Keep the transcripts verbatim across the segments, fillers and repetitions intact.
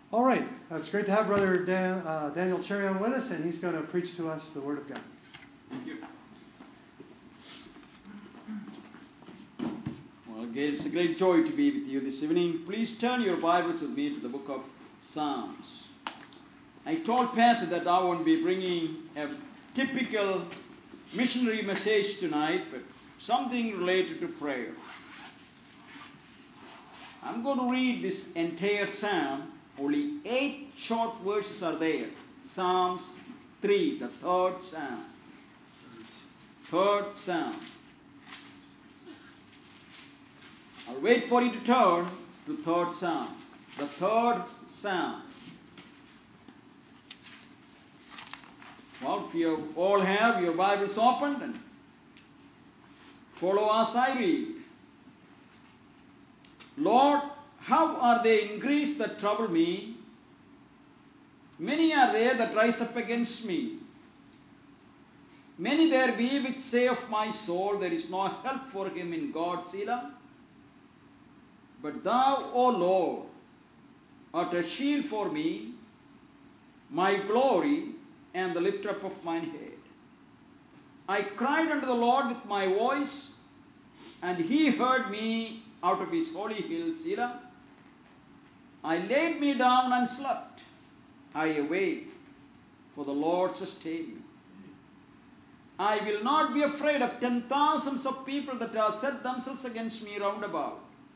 All right. Uh, it's great to have Brother Dan, uh, Daniel Cherion with us, and he's going to preach to us the Word of God. Thank you. Well, again, it's a great joy to be with you this evening. Please turn your Bibles with me to the book of Psalms. I told Pastor that I won't be bringing a typical missionary message tonight, but something related to prayer. I'm going to read this entire psalm. Only eight short verses are there. Psalms three, the third psalm. Third psalm. I'll wait for you to turn to third psalm. The third psalm. Well, if you all have your Bibles opened, and follow as I read. Lord, how are they increased that trouble me? Many are there that rise up against me. Many there be which say of my soul, there is no help for him in God, Selah. But thou, O Lord, art a shield for me, my glory, and the lift up of mine head. I cried unto the Lord with my voice, and he heard me out of his holy hill, Selah. I laid me down and slept. I awake, for the Lord sustained me. I will not be afraid of ten thousands of people that have set themselves against me round about.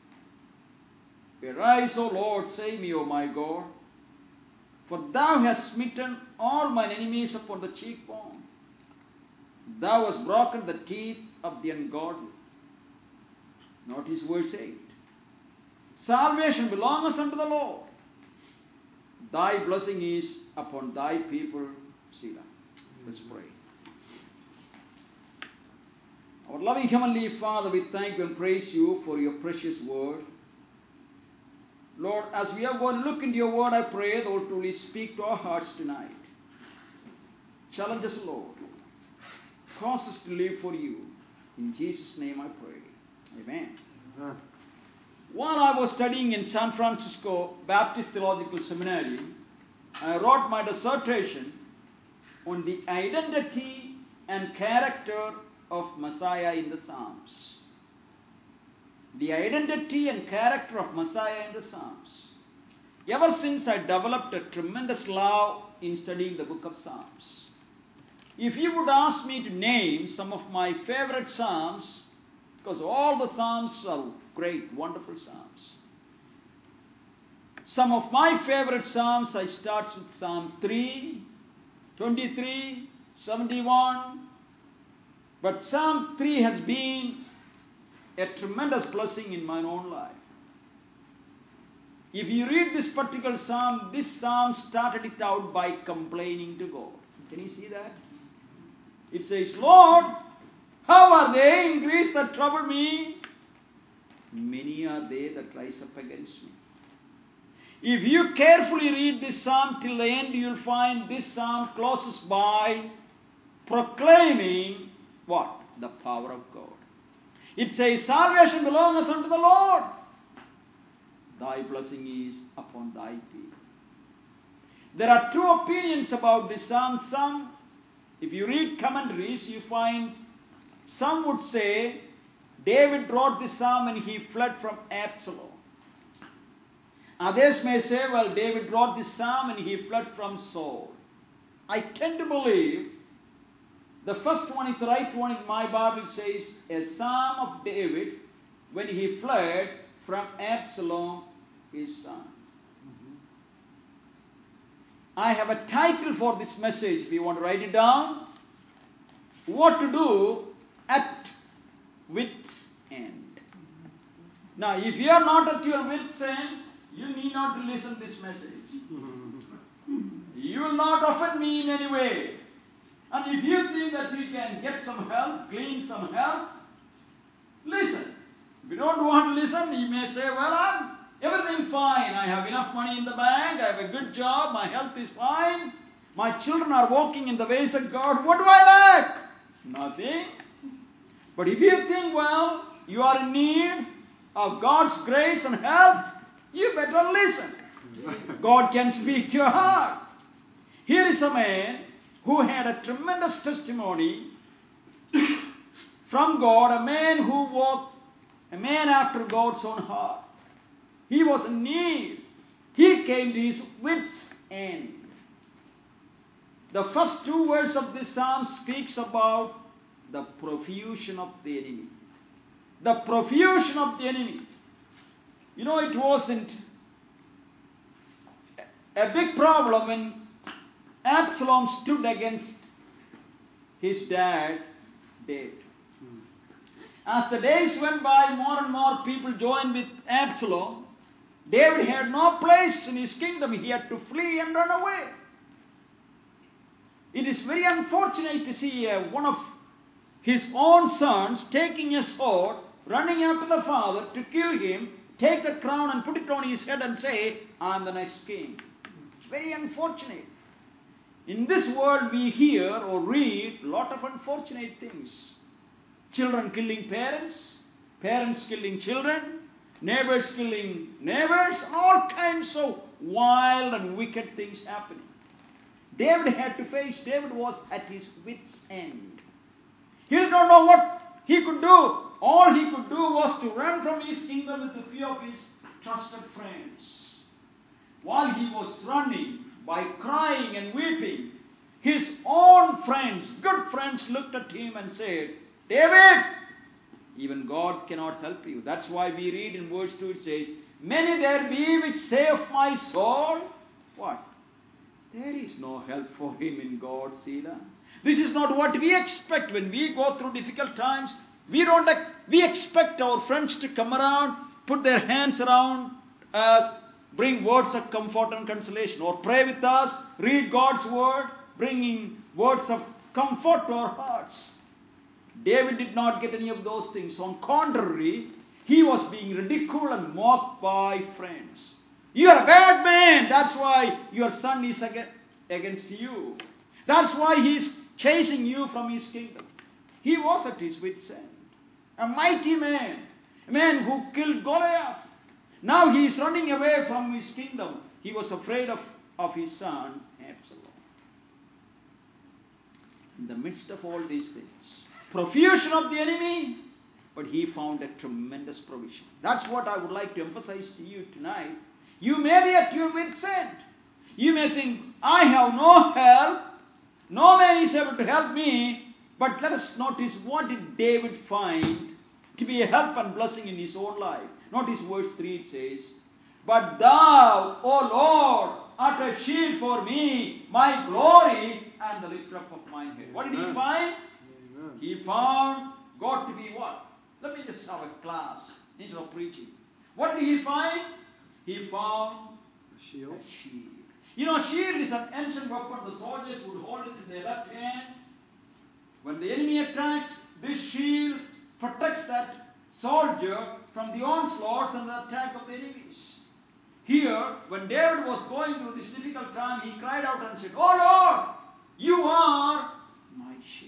Arise, O Lord, save me, O my God. For thou hast smitten all mine enemies upon the cheekbone. Thou hast broken the teeth of the ungodly. Notice verse eight. Salvation belongeth unto the Lord. Thy blessing is upon thy people, Selah. Let's pray. Our loving Heavenly Father, we thank you and praise you for your precious word. Lord, as we are going to look into your word, I pray that will truly speak to our hearts tonight. Challenge us, Lord. Cause us to live for you. In Jesus' name I pray. Amen. Amen. While I was studying in San Francisco Baptist Theological Seminary, I wrote my dissertation on the identity and character of Messiah in the Psalms. The identity and character of Messiah in the Psalms. Ever since I developed a tremendous love in studying the book of Psalms. If you would ask me to name some of my favorite Psalms, because all the Psalms are great, wonderful Psalms. Some of my favorite Psalms, I start with Psalm three, twenty-three, seventy-one. But Psalm three has been a tremendous blessing in my own life. If you read this particular Psalm, this Psalm started it out by complaining to God. Can you see that? It says, Lord, how are they increased that trouble me? Many are they that rise up against me. If you carefully read this psalm till the end, you'll find this psalm closes by proclaiming what? The power of God. It says, salvation belongeth unto the Lord. Thy blessing is upon thy people. There are two opinions about this psalm. Some, if you read commentaries, you find some would say David wrote this psalm and he fled from Absalom. Others may say, well, David wrote this psalm and he fled from Saul. I tend to believe the first one is the right one. In my Bible says, a psalm of David when he fled from Absalom, his son. Mm-hmm. I have a title for this message, if you want to write it down. What to do at wit's end. Now, if you are not at your wit's end, you need not to listen to this message. You will not offend me in any way. And if you think that you can get some help, glean some help, listen. If you don't want to listen, you may say, well, I'm everything fine. I have enough money in the bank. I have a good job. My health is fine. My children are walking in the ways of God. What do I lack? Nothing. But if you think, well, you are in need of God's grace and help, you better listen. God can speak to your heart. Here is a man who had a tremendous testimony from God, a man who walked, a man after God's own heart. He was in need. He came to his wits' end. The first two verses of this psalm speaks about the profusion of the enemy. The profusion of the enemy. You know, it wasn't a big problem when Absalom stood against his dad, David. As the days went by, more and more people joined with Absalom. David had no place in his kingdom. He had to flee and run away. It is very unfortunate to see uh, one of his own sons taking a sword, running after the father to kill him, take the crown and put it on his head and say, I am the next king. It's very unfortunate. In this world we hear or read a lot of unfortunate things. Children killing parents, parents killing children, neighbors killing neighbors, all kinds of wild and wicked things happening. David had to face, David was at his wits' end. He did not know what he could do. All he could do was to run from his kingdom with a few of his trusted friends. While he was running, by crying and weeping, his own friends, good friends, looked at him and said, David, even God cannot help you. That's why we read in verse two, it says, many there be which say of my soul, what? There is no help for him in God, Selah. This is not what we expect when we go through difficult times. We don't. Ex- we expect our friends to come around, put their hands around us, bring words of comfort and consolation, or pray with us, read God's word, bringing words of comfort to our hearts. David did not get any of those things. On the contrary, he was being ridiculed and mocked by friends. You are a bad man. That's why your son is against you. That's why he is chasing you from his kingdom. He was at his wits' end. A mighty man. A man who killed Goliath. Now he is running away from his kingdom. He was afraid of, of his son, Absalom. In the midst of all these things, profusion of the enemy, but he found a tremendous provision. That's what I would like to emphasize to you tonight. You may be at your wits' end. You may think, I have no help. No man is able to help me. But let us notice, what did David find to be a help and blessing in his own life? Notice verse three, it says, but thou, O Lord, art a shield for me, my glory, and the lifter up of my head. What did Amen. He find? Amen. He found God to be what? Let me just have a class instead of preaching. What did he find? He found a shield. a shield. You know, shield is an ancient weapon. The soldiers would hold it in their left hand. When the enemy attacks, this shield protects that soldier from the onslaughts and the attack of the enemies. Here, when David was going through this difficult time, he cried out and said, Oh Lord, you are my shield.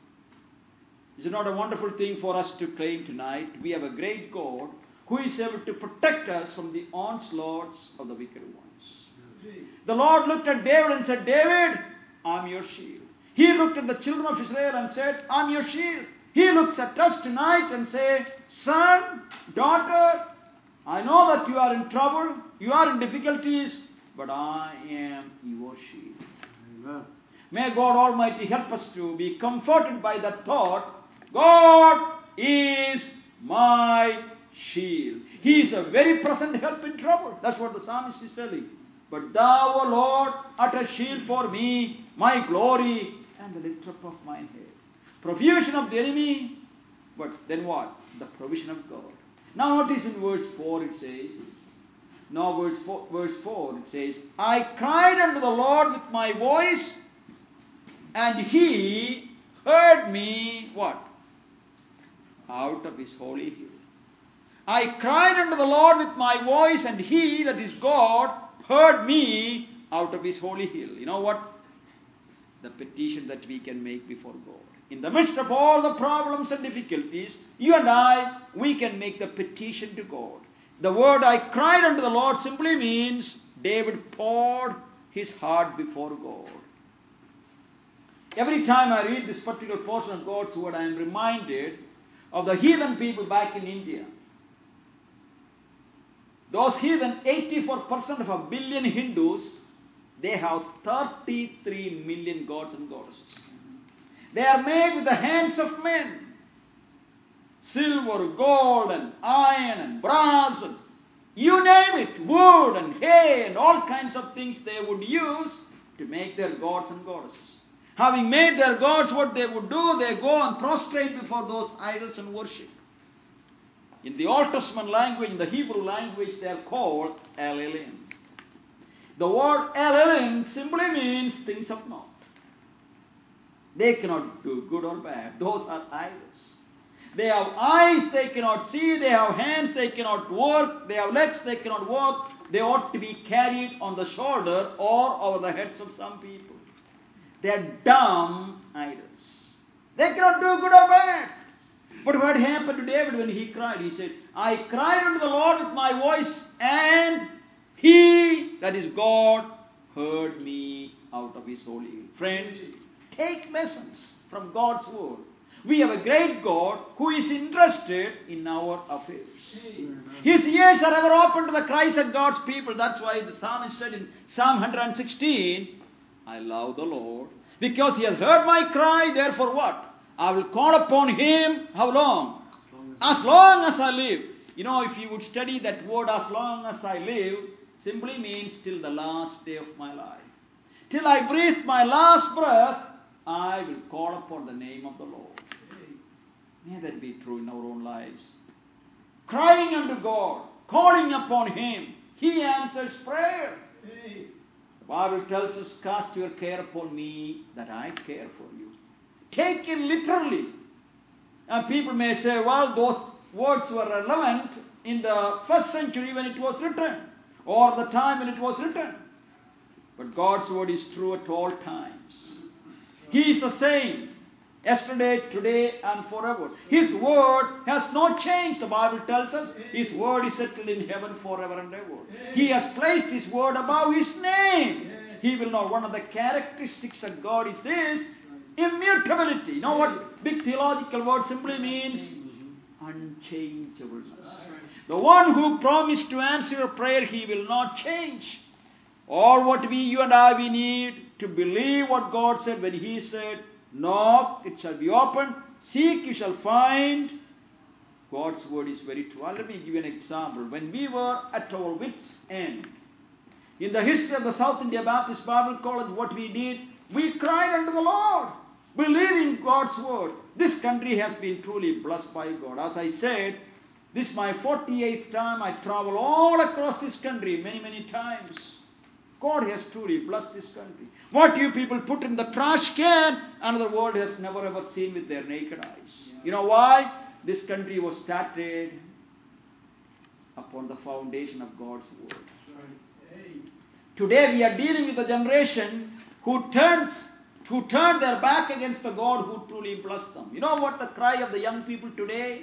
Is it not a wonderful thing for us to claim tonight? We have a great God who is able to protect us from the onslaughts of the wicked ones. The Lord looked at David and said, David, I'm your shield. He looked at the children of Israel and said, I'm your shield. He looks at us tonight and says, son, daughter, I know that you are in trouble, you are in difficulties, but I am your shield. Amen. May God Almighty help us to be comforted by that thought. God is my shield. He is a very present help in trouble. That's what the psalmist is telling. But thou, O Lord, art a shield for me, my glory, and the lifter up of mine head. Profusion of the enemy, but then what? The provision of God. Now notice in verse four it says, now verse four, verse four it says, I cried unto the Lord with my voice, and he heard me, what? Out of his holy hill. I cried unto the Lord with my voice, and he, that is God, heard me out of his holy hill. You know what? The petition that we can make before God. In the midst of all the problems and difficulties, you and I, we can make the petition to God. The word I cried unto the Lord simply means David poured his heart before God. Every time I read this particular portion of God's word, I am reminded of the heathen people back in India. Those heathen, eighty-four percent of a billion Hindus, they have thirty-three million gods and goddesses. They are made with the hands of men. Silver, gold, and iron, and brass, and you name it, wood and hay, and all kinds of things they would use to make their gods and goddesses. Having made their gods, what they would do, they go and prostrate before those idols and worship. In the Old Testament language, in the Hebrew language, they are called El-Elim. The word El-Elim simply means things of naught. They cannot do good or bad. Those are idols. They have eyes they cannot see. They have hands they cannot work. They have legs they cannot walk. They ought to be carried on the shoulder or over the heads of some people. They are dumb idols. They cannot do good or bad. But what happened to David when he cried? He said, I cried unto the Lord with my voice, and He, that is God, heard me out of His holy hill. Friends, take lessons from God's word. We have a great God who is interested in our affairs. His ears are ever open to the cries of God's people. That's why the psalmist said in Psalm one sixteen, I love the Lord, because He has heard my cry, therefore what? I will call upon Him, how long? As long as I live. You know, if you would study that word, as long as I live, simply means till the last day of my life. Till I breathe my last breath, I will call upon the name of the Lord. May that be true in our own lives. Crying unto God, calling upon Him, He answers prayer. The Bible tells us, cast your care upon me, that I care for you. Taken literally. And people may say, well, those words were relevant in the first century when it was written, or the time when it was written. But God's word is true at all times. He is the same, yesterday, today, and forever. His word has not changed. The Bible tells us His word is settled in heaven forever and ever. He has placed His word above His name. He will know. One of the characteristics of God is this: immutability. You know what big theological word simply means? Unchangeableness. The one who promised to answer your prayer, He will not change. All what we, you and I, we need to believe what God said when He said, knock, it shall be opened. Seek, you shall find. God's word is very true. Let me give you an example. When we were at our wits' end, in the history of the South India Baptist Bible College, what we did, we cried unto the Lord, believing God's word. This country has been truly blessed by God. As I said, this is my forty-eighth time. I travel all across this country many, many times. God has truly blessed this country. What you people put in the trash can, another world has never ever seen with their naked eyes. You know why? This country was started upon the foundation of God's word. Today we are dealing with a generation who turns, who turn their back against the God who truly blessed them. You know what the cry of the young people today?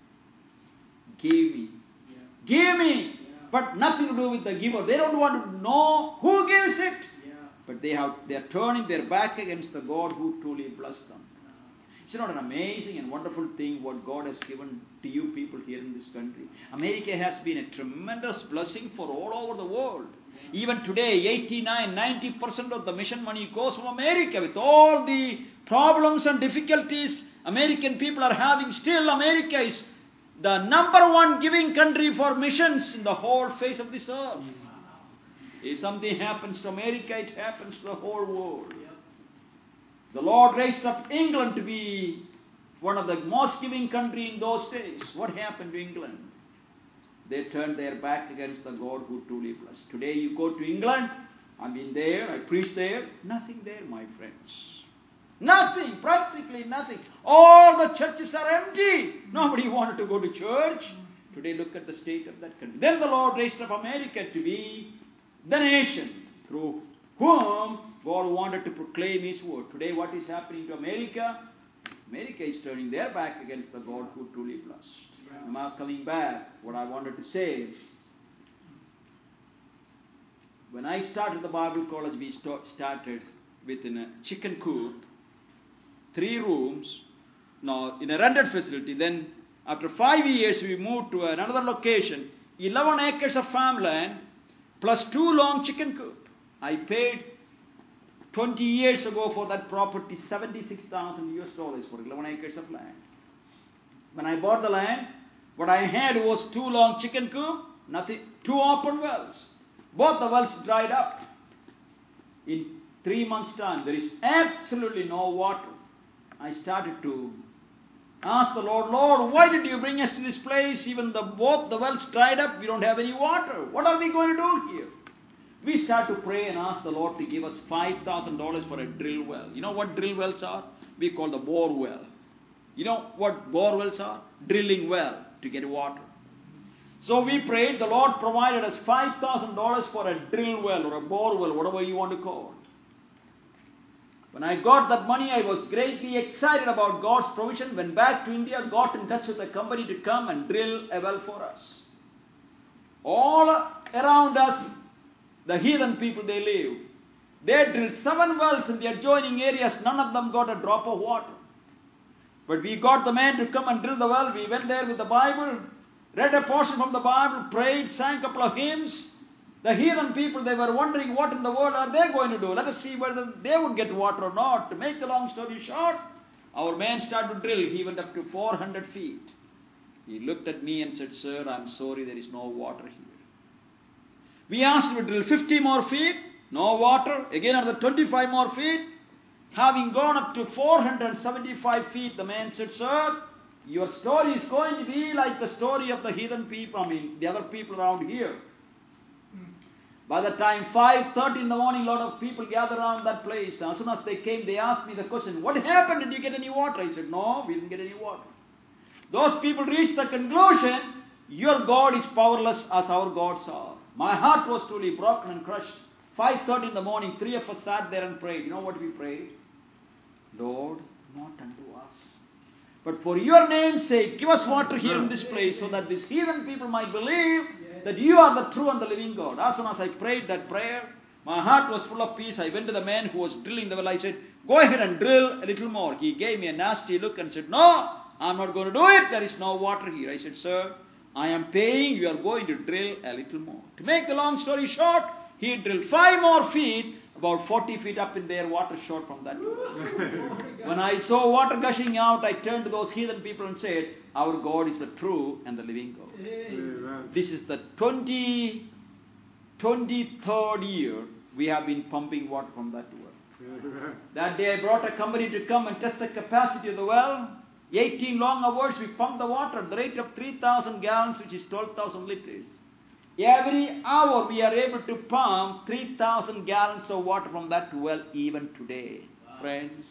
Give me. Yeah. Give me. Yeah. But nothing to do with the giver. They don't want to know who gives it. Yeah. But they have they are turning their back against the God who truly blessed them. It's not an amazing and wonderful thing what God has given to you people here in this country. America has been a tremendous blessing for all over the world. Even today, eighty-nine, ninety percent of the mission money goes from America. With all the problems and difficulties American people are having, still America is the number one giving country for missions in the whole face of this earth. If something happens to America, it happens to the whole world. The Lord raised up England to be one of the most giving country in those days. What happened to England? They turned their back against the God who truly blessed. Today you go to England, I've been there, I preach there, nothing there, my friends. Nothing, practically nothing. All the churches are empty. Nobody wanted to go to church. Today look at the state of that country. Then the Lord raised up America to be the nation through whom God wanted to proclaim His word. Today what is happening to America? America is turning their back against the God who truly blessed. Am I coming back? What I wanted to say is, When I started the Bible college, we st- started within a chicken coop, three rooms, no, in a rented facility. Then after five years, we moved to another location, eleven acres of farmland, plus two long chicken coop. I paid twenty years ago for that property, seventy-six thousand U S dollars for eleven acres of land. When I bought the land, what I had was two long chicken coop, nothing, two open wells. Both the wells dried up. In three months' time, there is absolutely no water. I started to ask the Lord, Lord, why did you bring us to this place? Even the both the wells dried up, we don't have any water. What are we going to do here? We start to pray and ask the Lord to give us five thousand dollars for a drill well. You know what drill wells are? We call the bore well. You know what bore wells are? Drilling well to get water. So we prayed, the Lord provided us five thousand dollars for a drill well or a bore well, whatever you want to call it. When I got that money, I was greatly excited about God's provision. Went back to India, got in touch with a company to come and drill a well for us. All around us, the heathen people, they live. They drilled seven wells in the adjoining areas. None of them got a drop of water. But we got the man to come and drill the well. We went there with the Bible, read a portion from the Bible, prayed, sang a couple of hymns. The heathen people, they were wondering what in the world are they going to do. Let us see whether they would get water or not. To make the long story short, our man started to drill. He went up to four hundred feet. He looked at me and said, Sir, I'm sorry, there is no water here. We asked him to drill fifty more feet. No water. Again another twenty-five more feet. Having gone up to four hundred seventy-five feet, the man said, Sir, your story is going to be like the story of the heathen people, I mean, the other people around here. By the time five thirty in the morning, a lot of people gathered around that place. As soon as they came, they asked me the question, what happened? Did you get any water? I said, no, we didn't get any water. Those people reached the conclusion, your God is powerless as our gods are. My heart was truly broken and crushed. five thirty in the morning, three of us sat there and prayed. You know what we prayed? Lord, not unto us, but for your name's sake, give us water here in this place so that these heathen people might believe that you are the true and the living God. As soon as I prayed that prayer, my heart was full of peace. I went to the man who was drilling the well. I said, go ahead and drill a little more. He gave me a nasty look and said, no, I'm not going to do it. There is no water here. I said, sir, I am paying. You are going to drill a little more. To make the long story short, he drilled five more feet, about forty feet up in there, water short from that. When I saw water gushing out, I turned to those heathen people and said, our God is the true and the living God. Amen. This is the twenty, twenty-third year we have been pumping water from that well. Amen. That day I brought a company to come and test the capacity of the well. eighteen long hours we pumped the water at the rate of three thousand gallons, which is twelve thousand liters. Every hour we are able to pump three thousand gallons of water from that well even today. Wow. Friends,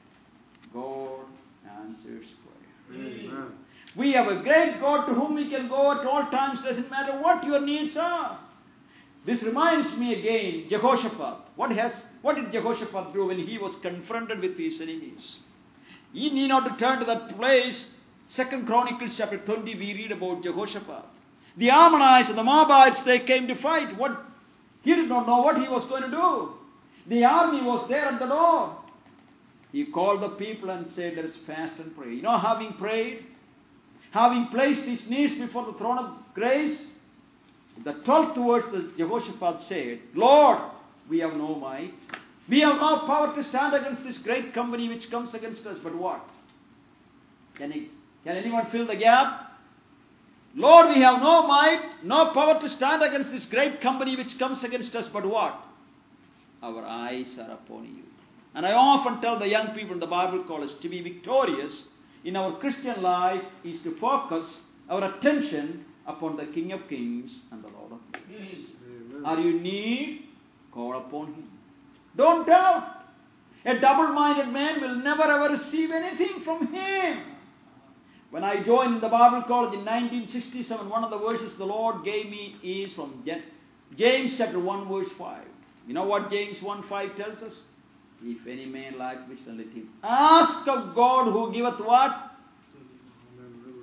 God answers prayer. Amen. We have a great God to whom we can go at all times. Doesn't matter what your needs are. This reminds me again, Jehoshaphat. What has, what did Jehoshaphat do when he was confronted with his enemies? You need not to turn to that place. Second Chronicles chapter twenty, we read about Jehoshaphat. The Ammonites and the Moabites, they came to fight. What? He did not know what he was going to do. The army was there at the door. He called the people and said, let us fast and pray. You know, having prayed, having placed his needs before the throne of grace, the twelfth verse that Jehoshaphat said, Lord, we have no might. We have no power to stand against this great company which comes against us. But what? Can, he, can anyone fill the gap? Lord, we have no might, no power to stand against this great company which comes against us. But what? Our eyes are upon you. And I often tell the young people in the Bible college, to be victorious in our Christian life is to focus our attention upon the King of Kings and the Lord of Lords. Are you in need? Call upon Him. Don't doubt. A double-minded man will never ever receive anything from Him. When I joined the Bible college in nineteen sixty-seven, one of the verses the Lord gave me is from James chapter one verse five. You know what James one five tells us? If any man lack wisdom, let him ask of God who giveth what?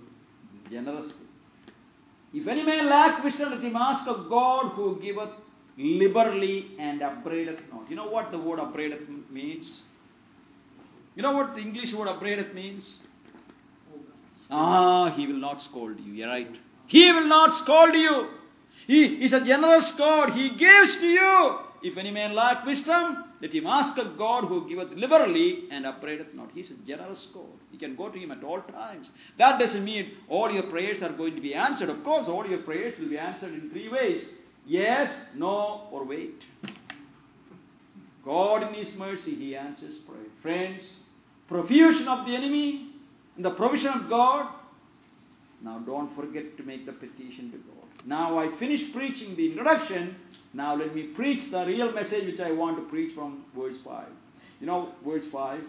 Generously. If any man lack wisdom, let him ask of God who giveth liberally and upbraideth not. You know what the word upbraideth means? You know what the English word upbraideth means? Ah, he will not scold you. You're right. He will not scold you. He is a generous God. He gives to you. If any man lack wisdom, let him ask of God who giveth liberally and upbraideth not. He is a generous God. You can go to him at all times. That doesn't mean all your prayers are going to be answered. Of course, all your prayers will be answered in three ways. Yes, no, or wait. God in His mercy, He answers prayer. Friends, profusion of the enemy and the provision of God. Now don't forget to make the petition to God. Now I finished preaching the introduction. Now let me preach the real message which I want to preach from verse five. You know, verse five,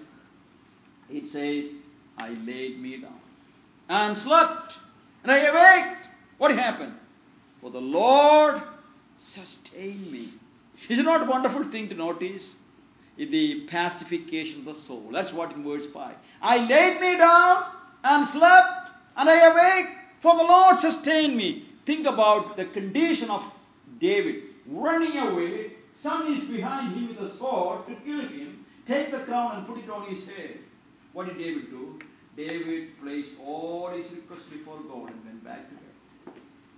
it says, I laid me down and slept, and I awaked. What happened? For the Lord sustained me. Is it not a wonderful thing to notice? In the pacification of the soul. That's what in verse five. I laid me down and slept, and I awaked, for the Lord sustained me. Think about the condition of David. Running away, son is behind him with a sword to kill him. Take the crown and put it on his head. What did David do? David placed all his requests before God and went back to bed.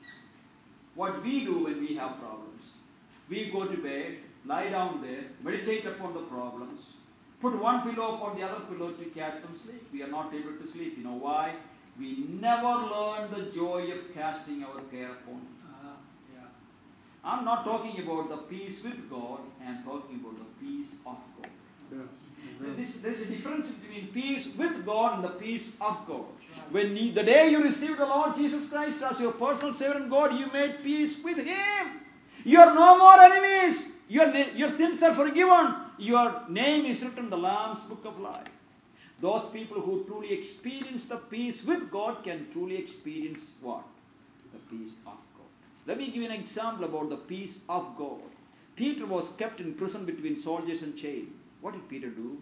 What we do when we have problems, we go to bed, lie down there, meditate upon the problems, put one pillow upon the other pillow to catch some sleep. We are not able to sleep. You know why? We never learn the joy of casting our care upon Him. Uh, yeah. I'm not talking about the peace with God, I'm talking about the peace of God. Yes. This, there's a difference between peace with God and the peace of God. When you, the day you received the Lord Jesus Christ as your personal Savior and God, you made peace with Him. You are no more enemies. Your, your sins are forgiven. Your name is written in the Lamb's book of life. Those people who truly experience the peace with God can truly experience what? The peace of God. Let me give you an example about the peace of God. Peter was kept in prison between soldiers and chains. What did Peter do?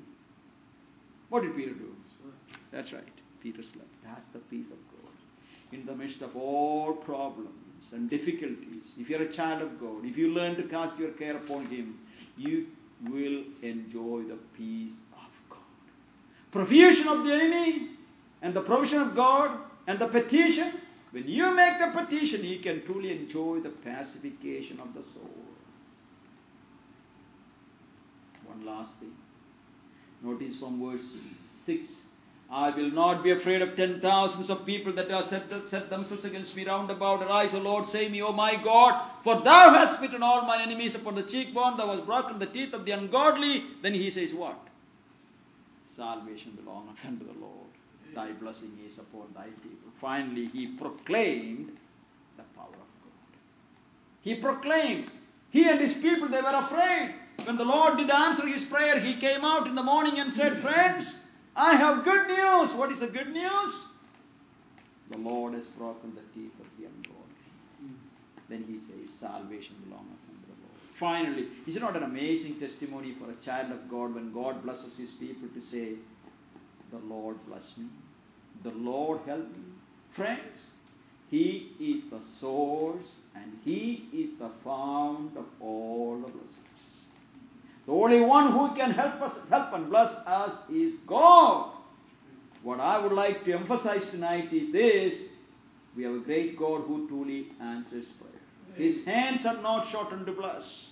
What did Peter do? That's right. Peter slept. That's the peace of God. In the midst of all problems and difficulties, if you're a child of God, if you learn to cast your care upon Him, you will enjoy the peace of God. Provision of the enemy and the provision of God and the petition. When you make the petition, you can truly enjoy the pacification of the soul. One last thing. Notice from verse six. I will not be afraid of ten thousands of people that have set, set themselves against me round about. Arise, O Lord, save me, O my God, for Thou hast smitten all mine enemies upon the cheekbone. Thou hast broken the teeth of the ungodly. Then he says what? Salvation belongeth unto the Lord. Thy blessing is upon Thy people. Finally, he proclaimed the power of God. He proclaimed. He and his people, they were afraid. When the Lord did answer his prayer, he came out in the morning and said, friends, I have good news. What is the good news? The Lord has broken the teeth of the ungodly. Then he says, salvation belongeth unto the Lord. Finally, is it not an amazing testimony for a child of God when God blesses His people to say, the Lord bless me, the Lord help me? Friends, He is the source and He is the fount of all the blessings. The only one who can help us, help and bless us is God. What I would like to emphasize tonight is this: we have a great God who truly answers prayer. His hands are not shortened to bless.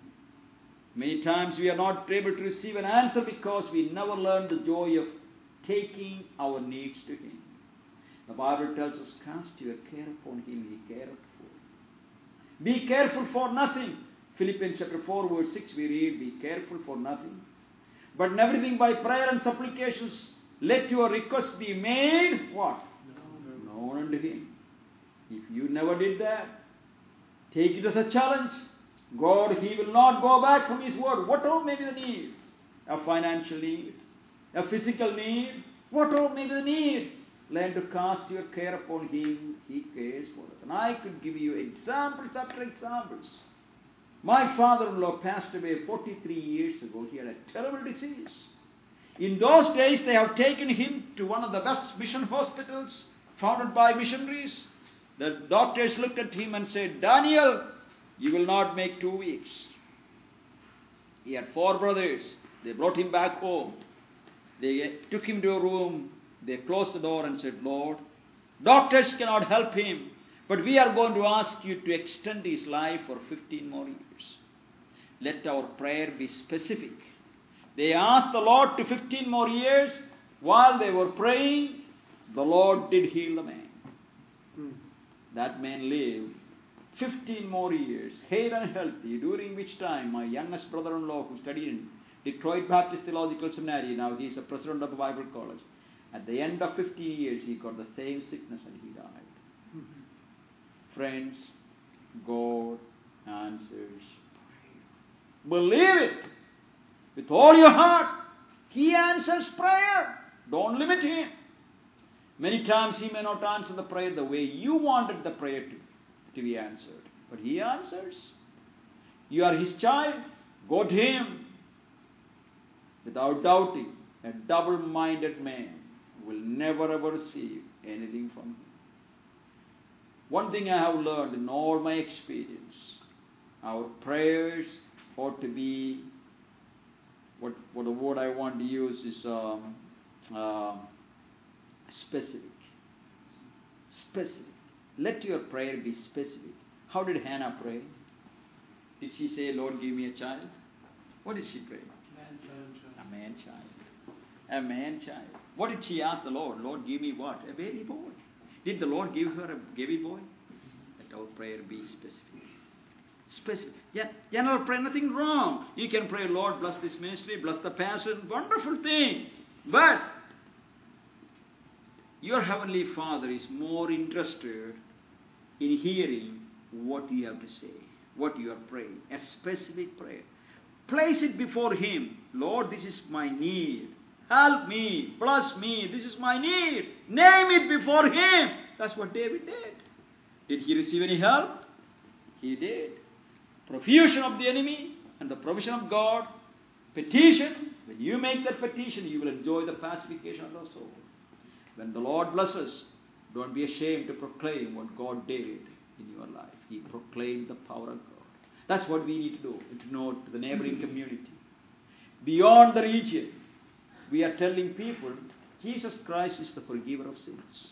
Many times we are not able to receive an answer because we never learn the joy of taking our needs to Him. The Bible tells us, cast your care upon Him, He careth for you. Be careful for nothing. Philippians chapter four verse six we read, be careful for nothing, but in everything by prayer and supplications let your requests be made what? Known unto Him. If you never did that, take it as a challenge. God, He will not go back from His word. Whatever may be the need, a financial need, a physical need, whatever may be the need, learn to cast your care upon Him. He cares for us. And I could give you examples after examples. My father-in-law passed away forty-three years ago. He had a terrible disease. In those days, they have taken him to one of the best mission hospitals founded by missionaries. The doctors looked at him and said, Daniel, You will not make two weeks. He had four brothers. They brought him back home. They took him to a room. They closed the door and said, Lord, doctors cannot help him, but we are going to ask you to extend his life for fifteen more years. Let our prayer be specific. They asked the Lord to fifteen more years. While they were praying, the Lord did heal the man. Hmm. That man lived fifteen more years, hale and healthy, during which time my youngest brother-in-law, who studied in Detroit Baptist Theological Seminary, now he is a president of the Bible College, at the end of fifteen years he got the same sickness and he died. Hmm. Friends, God answers prayer. Believe it with all your heart. He answers prayer. Don't limit him. Many times he may not answer the prayer the way you wanted the prayer to, to be answered. But he answers. You are his child. Go to him without doubting. A double-minded man will never ever receive anything from him. One thing I have learned in all my experience, our prayers ought to be, what, what the word I want to use is um, uh, specific. Specific. Let your prayer be specific. How did Hannah pray? Did she say, Lord, give me a child? What did she pray? Man, child, child. A man child. A man child. What did she ask the Lord? Lord, give me what? A baby boy. Did the Lord give her a baby boy? Let our prayer be specific. Specific. Yeah, general prayer, nothing wrong. You can pray, Lord, bless this ministry, bless the pastor, wonderful thing. But your Heavenly Father is more interested in hearing what you have to say, what you are praying, a specific prayer. Place it before Him. Lord, this is my need. Help me, bless me, this is my need. Name it before Him. That's what David did. Did he receive any help? He did. Profusion of the enemy and the provision of God. Petition. When you make that petition, you will enjoy the pacification of the soul. When the Lord blesses, don't be ashamed to proclaim what God did in your life. He proclaimed the power of God. That's what we need to do, to know to the neighboring community. Beyond the region, we are telling people, Jesus Christ is the forgiver of sins.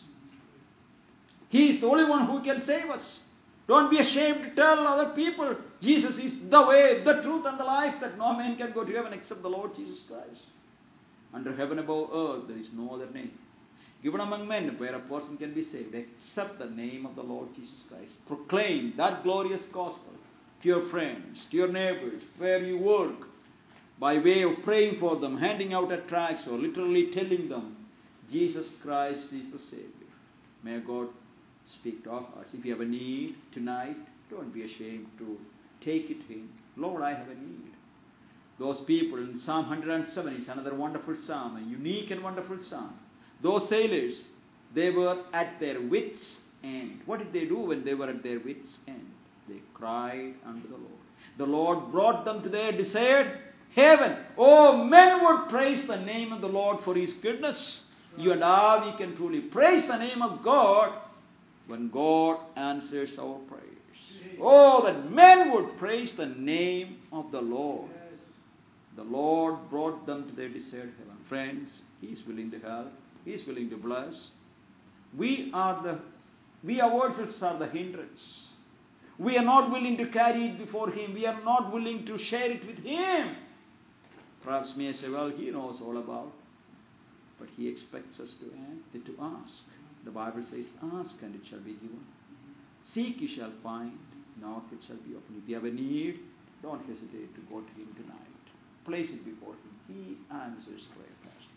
He is the only one who can save us. Don't be ashamed to tell other people, Jesus is the way, the truth, and the life, that no man can go to heaven except the Lord Jesus Christ. Under heaven above earth, there is no other name given among men where a person can be saved except the name of the Lord Jesus Christ. Proclaim that glorious gospel to your friends, to your neighbors, where you work, by way of praying for them, handing out a tracts, or literally telling them, Jesus Christ is the Savior. May God speak to our hearts. If you have a need tonight, don't be ashamed to take it to Him. Lord, I have a need. Those people in Psalm one hundred seven is another wonderful psalm, a unique and wonderful psalm. Those sailors, they were at their wits' end. What did they do when they were at their wits' end? They cried unto the Lord. The Lord brought them to their desired haven. Oh, men would praise the name of the Lord for His goodness. You and I, we can truly praise the name of God when God answers our prayers. Oh, that men would praise the name of the Lord. The Lord brought them to their desired heaven. Friends, He is willing to help. He is willing to bless. We are the, we ourselves are the hindrance. We are not willing to carry it before Him. We are not willing to share it with Him. Perhaps may say, well, He knows all about. But He expects us to, to ask. The Bible says, ask and it shall be given. Seek you shall find. Knock it shall be opened. If you have a need, don't hesitate to go to Him tonight. Place it before Him. He answers prayer, Pastor.